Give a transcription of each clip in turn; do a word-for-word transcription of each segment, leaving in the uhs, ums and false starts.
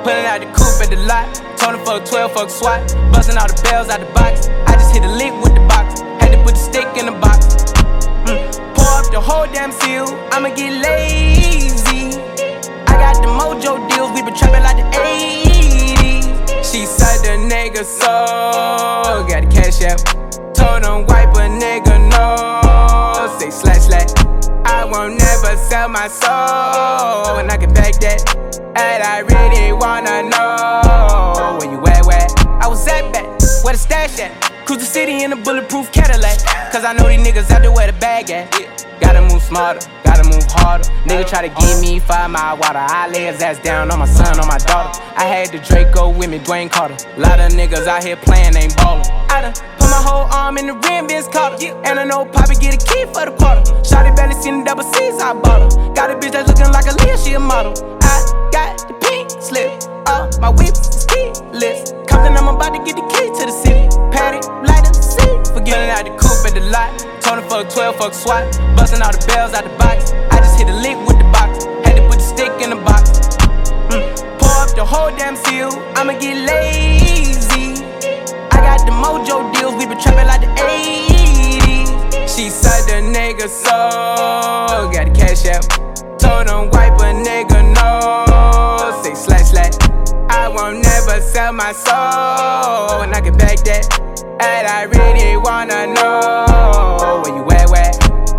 Pulling out the coupe at the lot. Told him fuck twelve, fuck SWAT. Busting all the bells out the box. I just hit a lick with the box. Had to put the stick in the box. Mm. Pour up the whole damn seal. I'ma get lazy. I got the mojo deals. We been trapping like the eighties. She said the nigga so. Got the cash app. Told him wipe a nigga no. Say slash slash. I won't never sell my soul. And I can back that. And I really wanna know where you at, where I was at back, where the stash at. Cruise the city in a bulletproof Cadillac. Cause I know these niggas out there where the bag at. Gotta move smarter, gotta move harder. Nigga try to give me five mile water. I lay his ass down on my son, on my daughter. I had the Draco with me, Dwayne Carter. Lot of niggas out here playing, ain't ballin'. I done put my whole arm in the rim, Vince Carter. And I know Poppy get a key for the quarter. Shawty barely seen the double C's, I bought her. Got a bitch that's looking like a Leah, she a model. I got the pink slip, uh, my whip is keyless. Compton, I'm about to get the key to the city. Patty, light up the city. Forgetting out the coupe at the lot. Told him fuck twelve, fuck SWAT. Busting all the bells out the box. I just hit a lick with the box. Had to put the stick in the box. Mm. Pour up the whole damn seal. I'ma get lazy. I got the mojo deals. We been trapping like the eighties. She said the nigga so. Got the cash app. Told him wipe a nigga no. Say slash slash. I won't never sell my soul. And I can back that. And I really wanna know where you at, where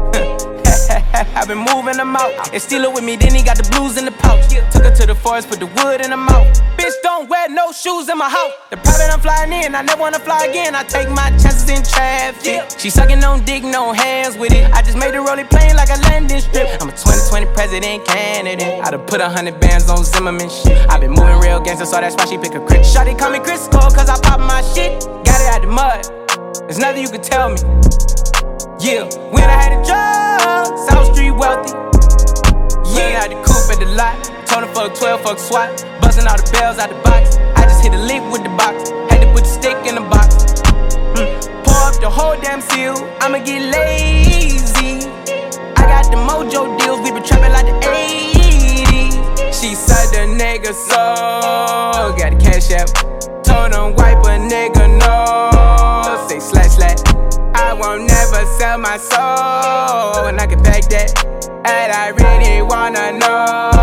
I've been moving them out. And steal it with me, then he got the blues in the pouch. Took her to the forest, put the wood in her mouth. Bitch, don't wear no shoes in my house. The private I'm flying in, I never wanna fly again. I take my chances in traffic. She sucking on dick, no hands with it. I just made the rolling plane like a landing strip. I'm a twenty twenty president candidate. I done put a hundred bands on Zimmerman shit. I been moving real gangster, so that's why she pick a crit. Shawty call me Crisco, cause I pop my shit. Got it out the mud, there's nothing you can tell me. Yeah, when I had the drugs, South Street wealthy. Yeah, I had the coupe at the lot. Told him fuck twelve, fuck SWAT. Busting all the bells out the box. I just hit a lick with the box. Had to put the stick in the box. Mm. Pour up the whole damn seal. I'ma get lazy. I got the mojo deals. We been trapping like the eighties. She said the nigga so. Got the cash app. Told him wipe a nigga no. Say slash slash. I won't never sell my soul. And I can back that. And I really wanna know